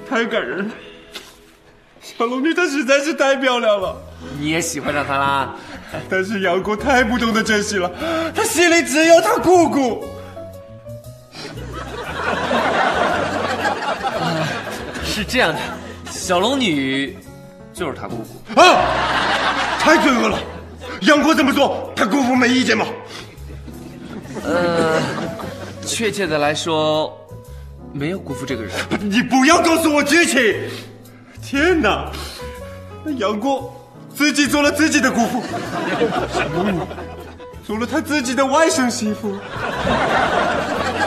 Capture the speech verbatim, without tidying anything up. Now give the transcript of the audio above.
太感人了。小龙女她实在是太漂亮了， 你也喜欢上她啦？ 但是杨过太不懂得珍惜了，他心里只有他姑姑。 呃、是这样的，小龙女就是他姑姑啊！太罪恶了！杨过这么做，他姑父没意见吗？ 呃，确切的来说，没有姑父这个人。 你不要告诉我剧情！天哪，那杨过自己做了自己的姑父，小龙女做了他自己的外甥媳妇。